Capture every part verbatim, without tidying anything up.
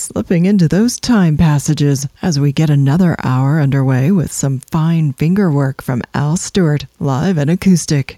slipping into those time passages as we get another hour underway with some fine finger work from Al Stewart, live and acoustic.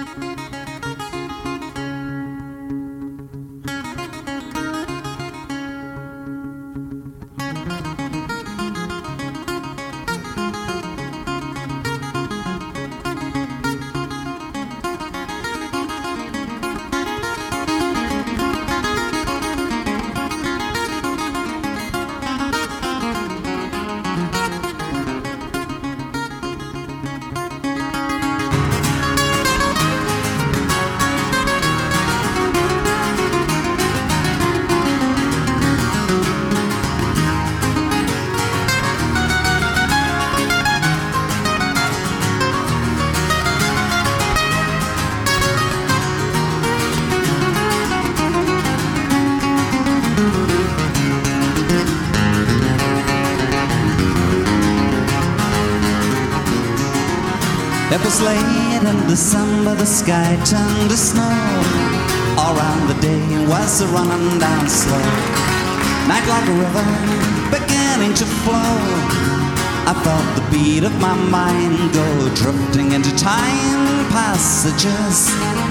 It was late in December, the sky turned to snow. All round the day was a running down slow. Night like a river beginning to flow. I felt the beat of my mind go drifting into time passages.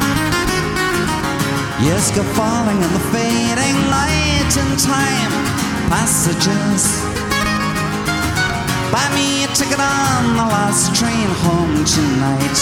Years go falling in the fading light in time passages. Buy me a ticket on the last train home tonight.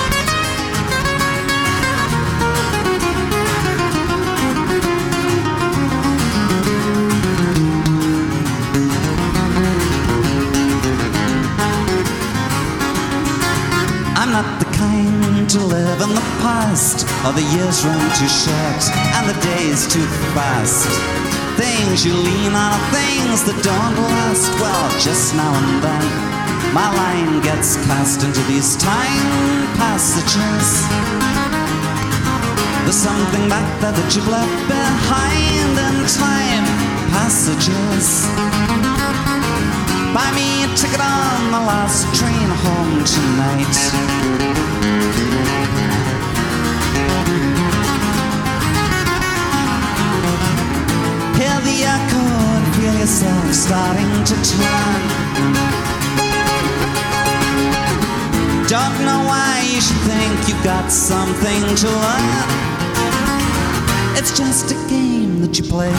I'm not the kind to live in the past, or the years run too short and the days too fast. Things you lean on are things that don't last. Well, just now and then my line gets cast into these time passages. There's something back there that you've left behind in time passages. Buy me a ticket on the last train home tonight. Hear the echo and feel yourself starting to turn. Don't know why you should think you got something to learn. It's just a game that you play.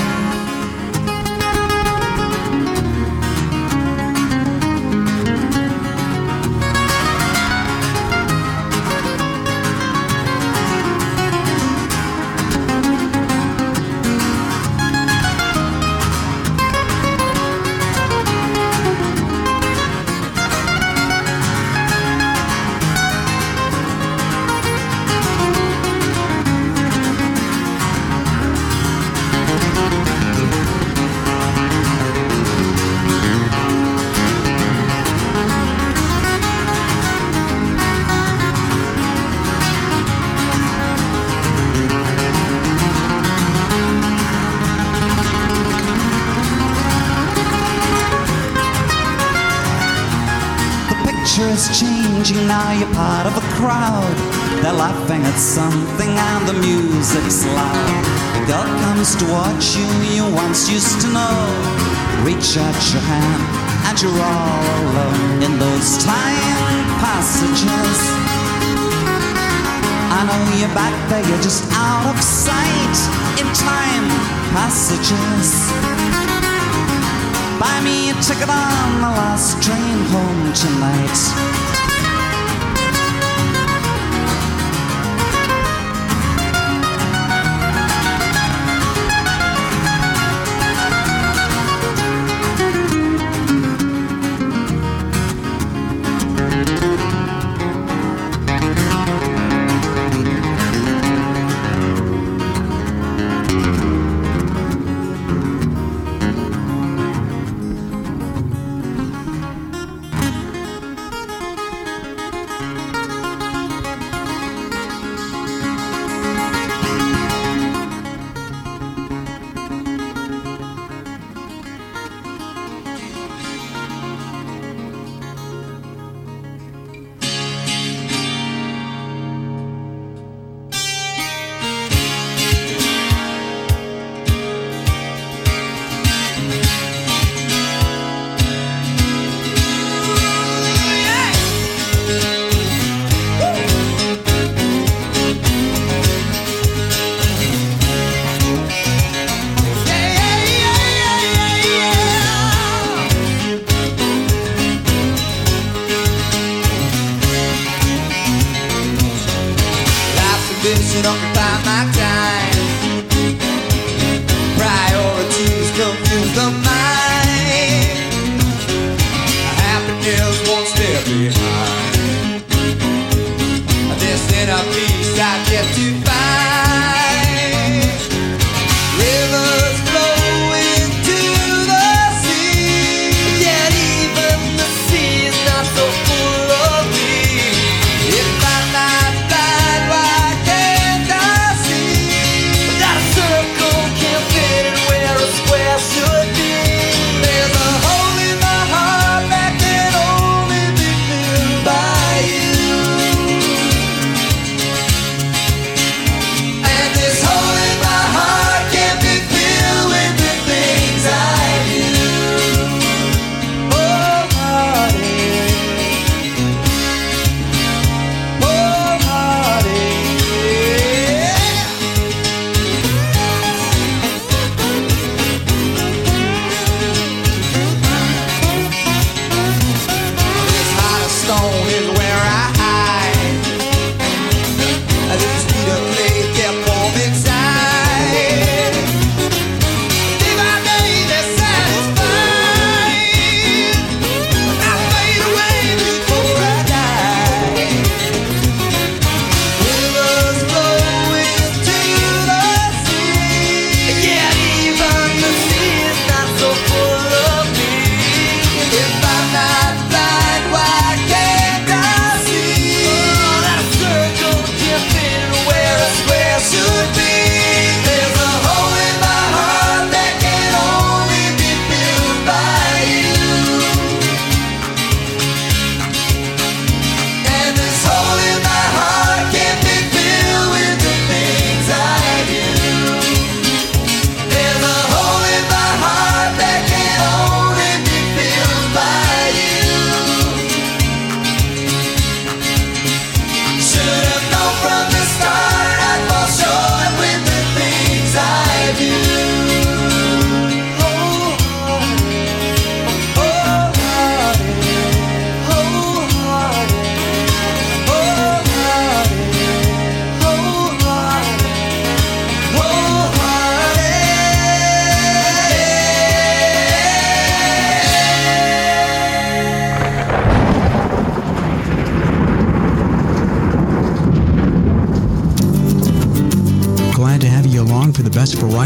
Changing, now you're part of a crowd. They're laughing at something and the music's loud. A girl comes to watch you, you once used to know. Reach out your hand and you're all alone in those time passages. I know you're back there, you're just out of sight in time passages. Buy me a ticket on the last train home tonight.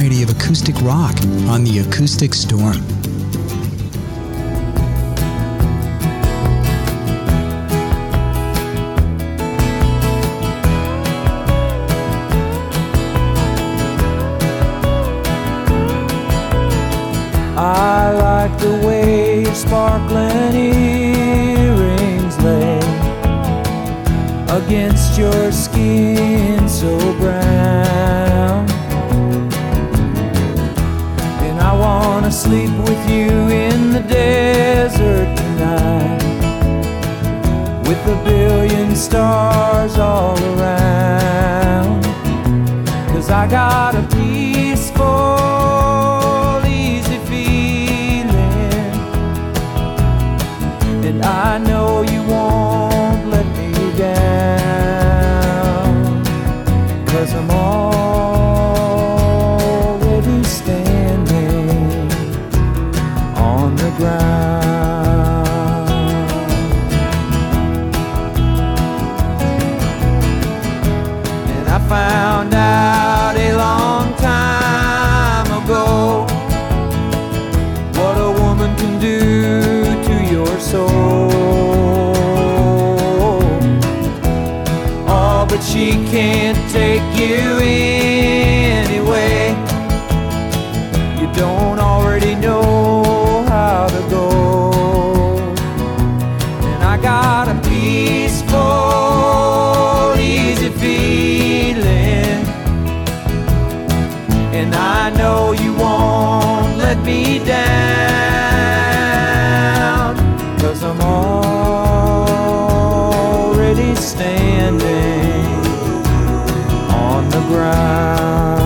variety of acoustic rock on The Acoustic Storm. I like the way your sparkling earrings lay against your skin so brown. And I wanna sleep with you in the desert tonight, with a billion stars all around. 'Cause I got a peaceful, and I know you won't let me down, 'cause I'm already standing on the ground. And I found out a long time ago what a woman can do your soul. Oh, but she can't take you anyway. You don't already know how to go. And I got a peaceful, easy feeling, and I know you won't let me down, 'cause I'm already standing on the ground.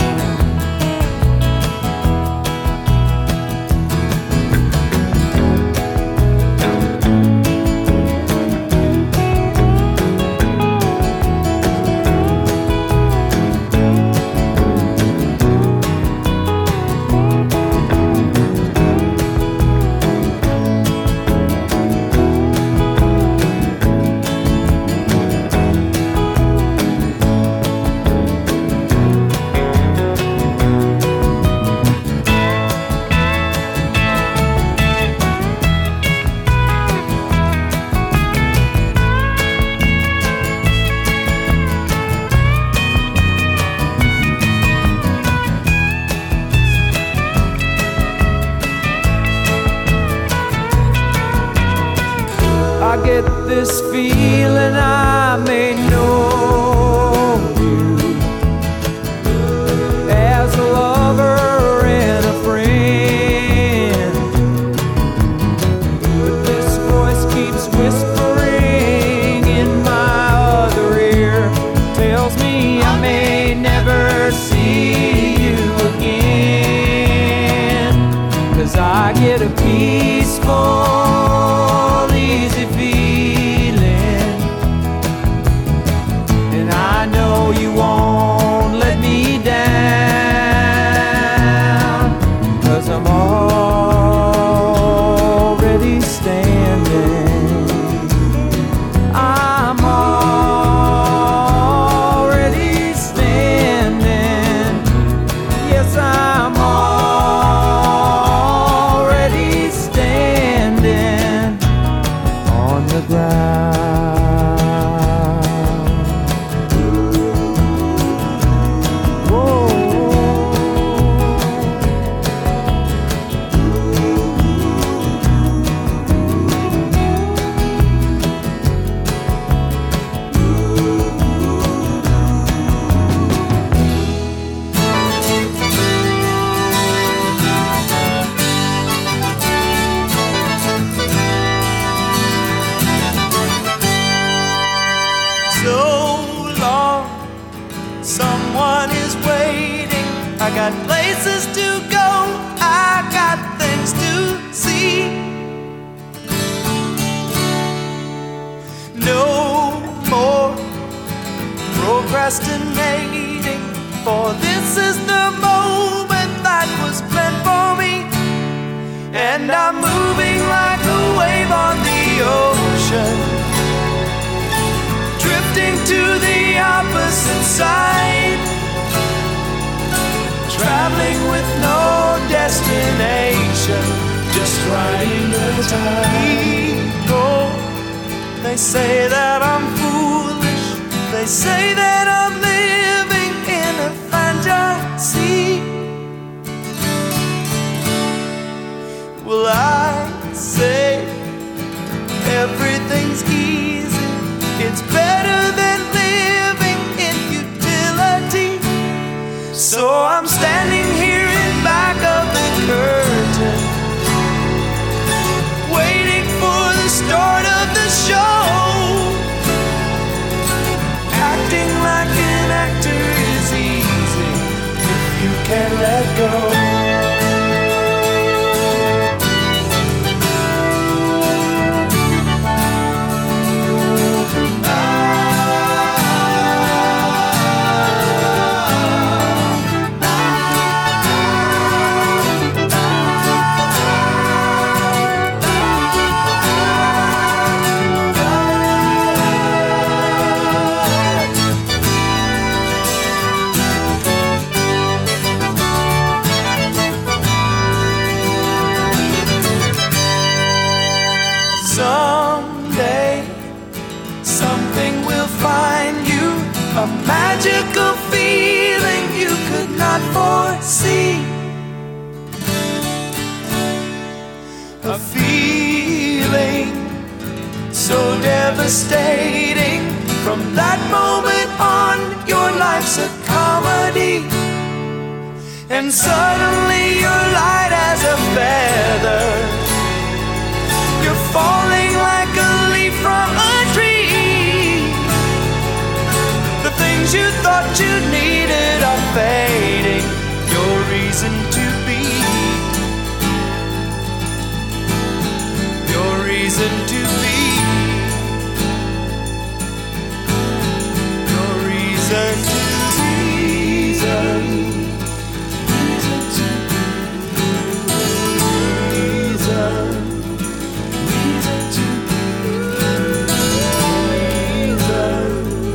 I get this feeling I may know you as a lover and a friend, but this voice keeps whispering in my other ear, tells me I may never see you again, 'cause I get a peaceful, easy feeling, and I know you won't let me down, 'cause I'm already standing. I'm already standing. Yes, I'm already standing on the ground. Whoa. So long, someone is waiting. I got places to go, I got things to see. No more procrastinating, for this is the moment that was meant for me. And I'm moving like a wave on the ocean, drifting to the opposite side. Try traveling with no destination, just riding the tide. People, they say that I'm foolish, they say that I'm living in a fantasy. Well, I say everything's easy, it's better than living in futility. So I'm standing here in back of the curtain, waiting for the start of the show, acting like an actor is easy if you can't let go. A magical feeling you could not foresee. A feeling so devastating. From that moment on, your life's a comedy. And suddenly you're light as a feather. You're falling like a leaf from a tree. Things you thought you needed are fading. Your reason to be, your reason to be, your reason to be, reason, reason to be, reason, reason to be, reason.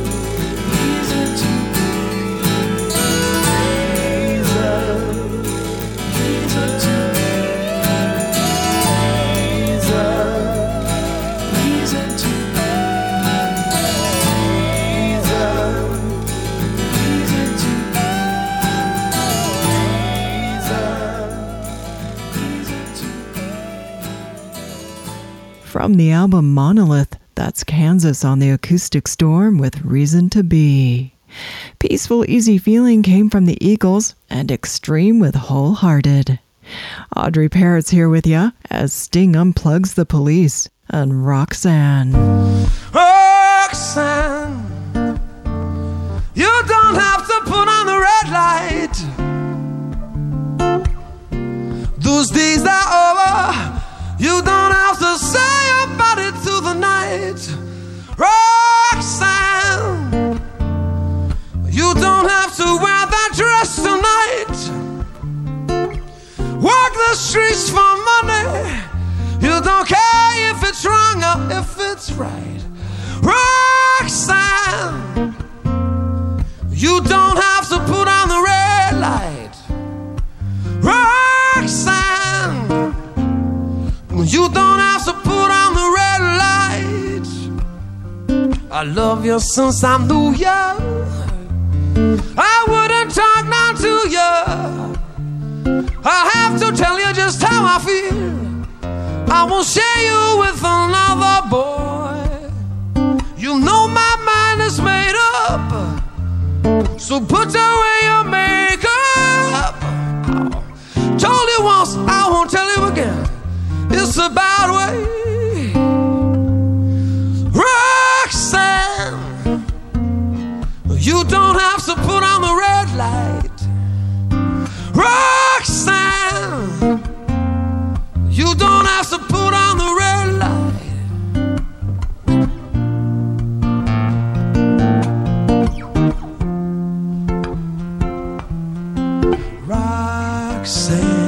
From the album Monolith, that's Kansas on the Acoustic Storm with Reason to Be. Peaceful, Easy Feeling came from the Eagles, and Extreme with Wholehearted. Audrey Parrott's here with ya as Sting unplugs the Police and Roxanne. Roxanne, you don't have to put on the red light. Those days are over. You don't have to say about it through the night. Roxanne, you don't have to wear that dress tonight. Walk the streets for money. You don't care if it's wrong or if it's right. Roxanne, you don't have to put on the red light. Roxanne, you don't have to put on the red light. I love you since I knew you. I wouldn't talk now to you. I have to tell you just how I feel. I won't share you with another boy. You know my mind is made up, so put away your makeup. Told you once, I won't tell you again. It's a bad way. Roxanne, you don't have to put on the red light. Roxanne, you don't have to put on the red light. Roxanne.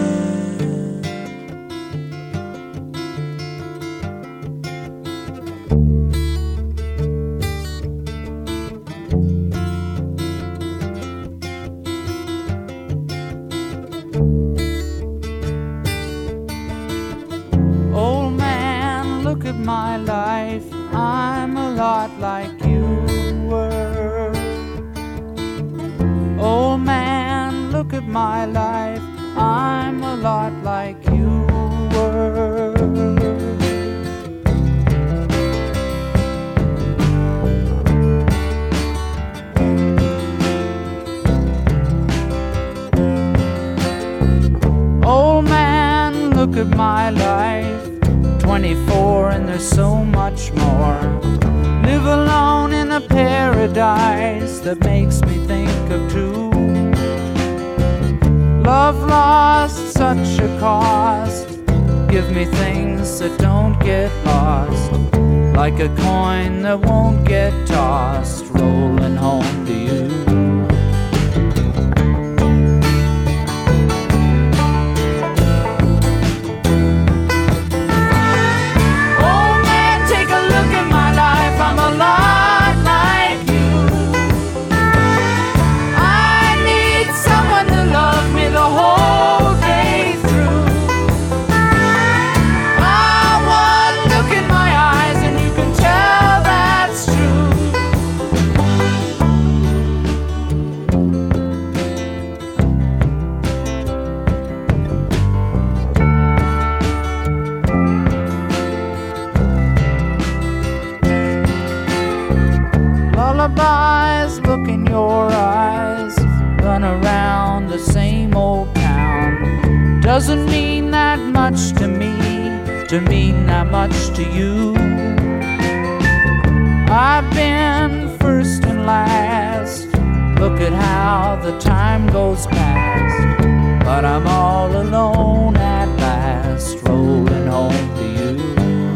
my life, I'm a lot like you were. Old man, look at my life, twenty-four and there's so much more. Live alone in a paradise that makes me think of two. Love lost, such a cost. Give me things that don't get lost, like a coin that won't get tossed, rolling home to you. I'm a lot like you. I need someone to love me the whole day through. I want look in my eyes and you can tell that's lullabies, look in your eyes, run around the same old town. Doesn't mean that much to me, to mean that much to you. I've been first and last, look at how the time goes past, but I'm all alone at last, rolling home to you.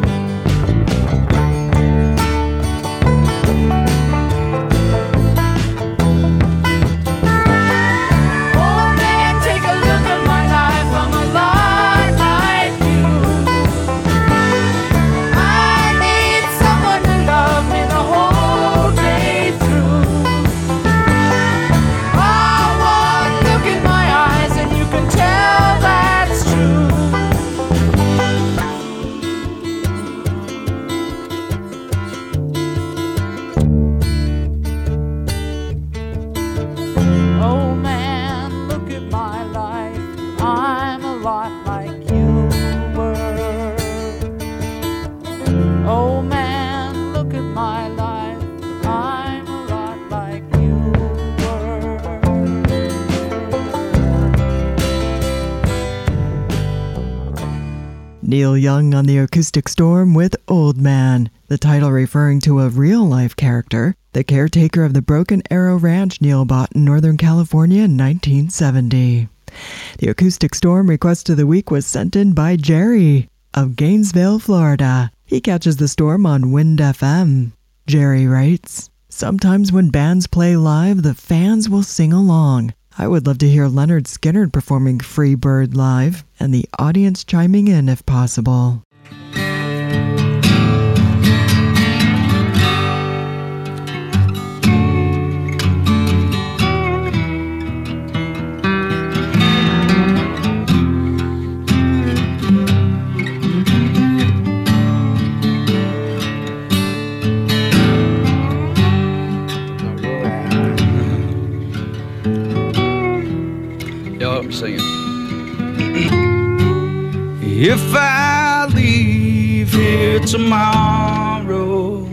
Neil Young on the Acoustic Storm with Old Man, the title referring to a real-life character, the caretaker of the Broken Arrow Ranch Neil bought in Northern California in nineteen seventy. The Acoustic Storm request of the week was sent in by Jerry of Gainesville, Florida. He catches the storm on Wind F M. Jerry writes, "Sometimes when bands play live, the fans will sing along. I would love to hear Leonard Skinner performing Free Bird live, and the audience chiming in if possible." Singing. If I leave here tomorrow,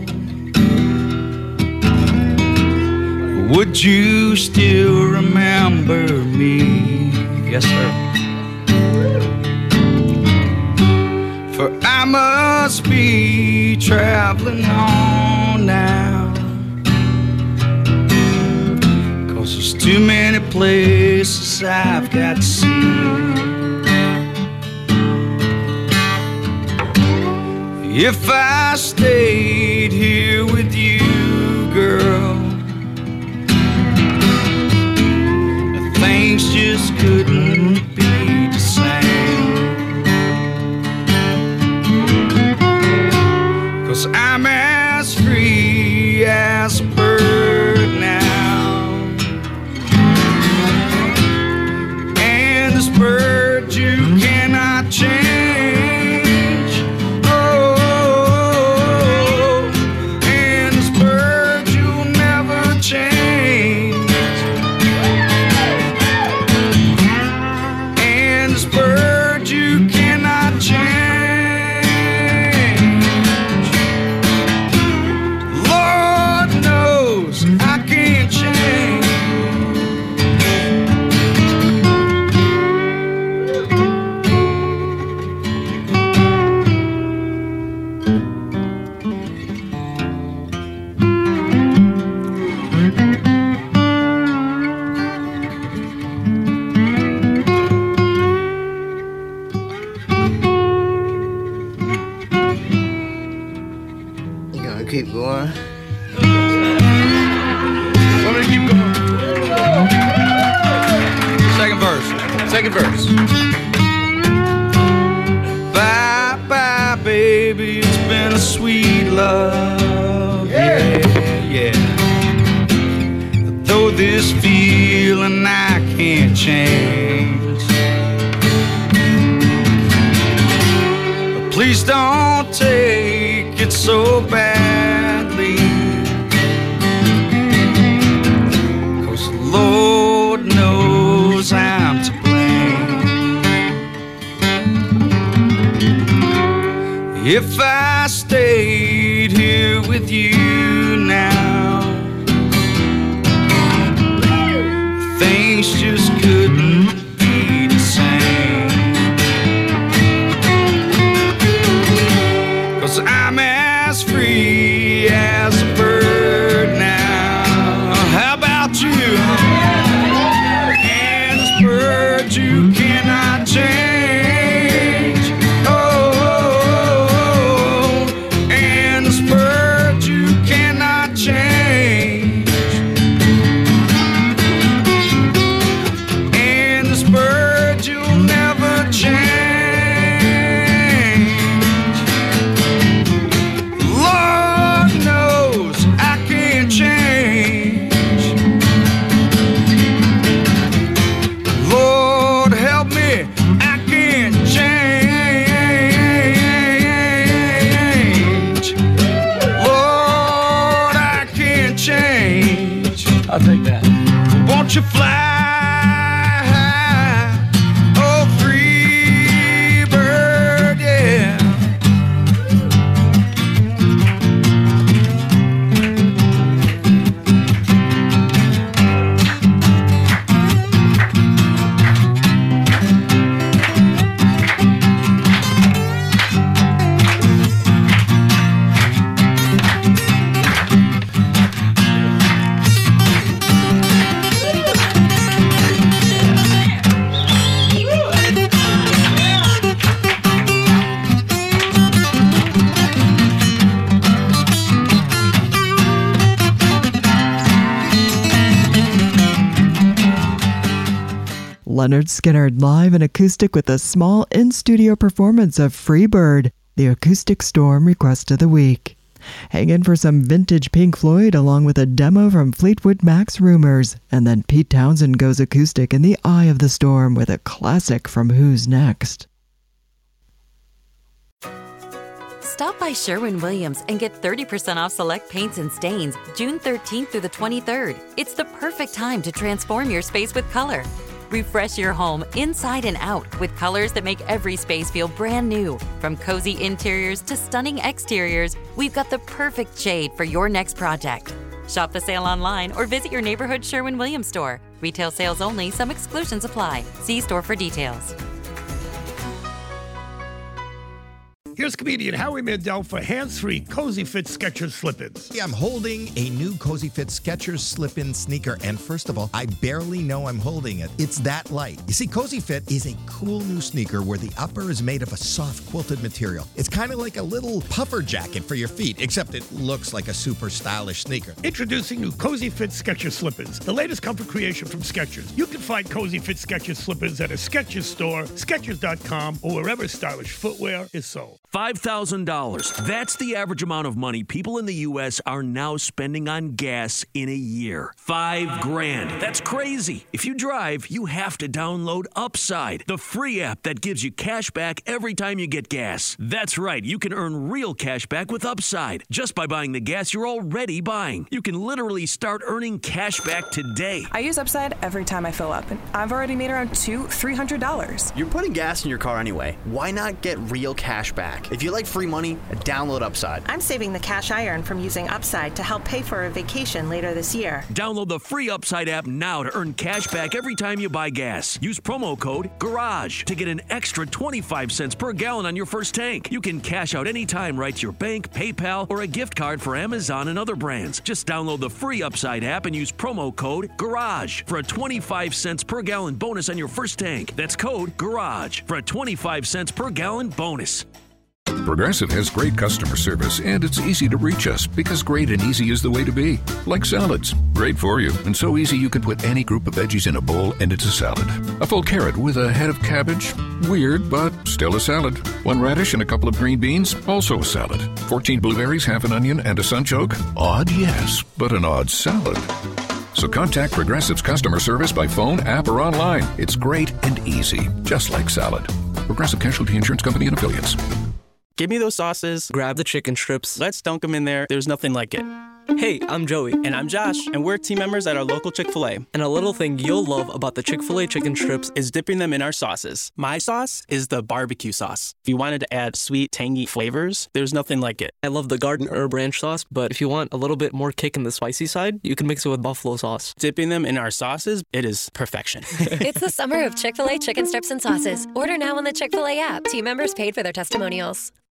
would you still remember me? Yes, sir. For I must be traveling on now, 'cause there's too many places I've got to see. If I stayed here with you, girl, things just couldn't be the same. 'Cause I'm as free as a bird now, and this bird you cannot change. this bird you cannot change. Lord knows I can't change. Keep going. Want me to keep going? Second verse. Second verse. Bye bye, baby. It's been a sweet love. Yeah, yeah. Though this feeling I can't change. But please don't take it so badly. 'Cause Lord knows I'm to blame. If I stayed here with you now, things just couldn't be the same. 'Cause I'm as free as a bird now. How about you? And this bird you cannot change. Oh, oh, oh. And this bird you cannot change. And this bird you'll never change. Lord knows I can't change. Lord help me, I can't change. Lord, I can't change. I'll take that. Won't you fly high, oh free bird, yeah. Leonard Skinner live and acoustic with a small in-studio performance of Free Bird, the Acoustic Storm request of the week. Hang in for some vintage Pink Floyd along with a demo from Fleetwood Mac's Rumors, and then Pete Townsend goes acoustic in the eye of the storm with a classic from Who's Next. Stop by Sherwin-Williams and get thirty percent off select paints and stains June thirteenth through the twenty-third. It's the perfect time to transform your space with color. Refresh your home inside and out with colors that make every space feel brand new. From cozy interiors to stunning exteriors, we've got the perfect shade for your next project. Shop the sale online or visit your neighborhood Sherwin-Williams store. Retail sales only, some exclusions apply. See store for details. Here's comedian Howie Mandel for hands-free Cozy Fit Skechers slip-ins. Yeah, I'm holding a new Cozy Fit Skechers slip-in sneaker, and first of all, I barely know I'm holding it. It's that light. You see, Cozy Fit is a cool new sneaker where the upper is made of a soft quilted material. It's kind of like a little puffer jacket for your feet, except it looks like a super stylish sneaker. Introducing new Cozy Fit Skechers slip-ins, the latest comfort creation from Skechers. You can find Cozy Fit Skechers slip-ins at a Skechers store, Skechers dot com, or wherever stylish footwear is sold. five thousand dollars. That's the average amount of money people in the U S are now spending on gas in a year. Five grand. That's crazy. If you drive, you have to download Upside, the free app that gives you cash back every time you get gas. That's right. You can earn real cash back with Upside just by buying the gas you're already buying. You can literally start earning cash back today. I use Upside every time I fill up, and I've already made around two, three hundred dollars. You're putting gas in your car anyway. Why not get real cash back? If you like free money, download Upside. I'm saving the cash I earn from using Upside to help pay for a vacation later this year. Download the free Upside app now to earn cash back every time you buy gas. Use promo code GARAGE to get an extra twenty-five cents per gallon on your first tank. You can cash out anytime right to your bank, PayPal, or a gift card for Amazon and other brands. Just download the free Upside app and use promo code GARAGE for a twenty-five cents per gallon bonus on your first tank. That's code GARAGE for a twenty-five cents per gallon bonus. Progressive has great customer service, and it's easy to reach us because great and easy is the way to be. Like salads. Great for you, and so easy you can put any group of veggies in a bowl and it's a salad. A full carrot with a head of cabbage? Weird, but still a salad. One radish and a couple of green beans? Also a salad. fourteen blueberries, half an onion, and a sunchoke? Odd, yes, but an odd salad. So contact Progressive's customer service by phone, app, or online. It's great and easy, just like salad. Progressive Casualty Insurance Company and Affiliates. Give me those sauces, grab the chicken strips, let's dunk them in there. There's nothing like it. Hey, I'm Joey. And I'm Josh. And we're team members at our local Chick-fil-A. And a little thing you'll love about the Chick-fil-A chicken strips is dipping them in our sauces. My sauce is the barbecue sauce. If you wanted to add sweet, tangy flavors, there's nothing like it. I love the garden herb ranch sauce, but if you want a little bit more kick in the spicy side, you can mix it with buffalo sauce. Dipping them in our sauces, it is perfection. It's the summer of Chick-fil-A chicken strips and sauces. Order now on the Chick-fil-A app. Team members paid for their testimonials.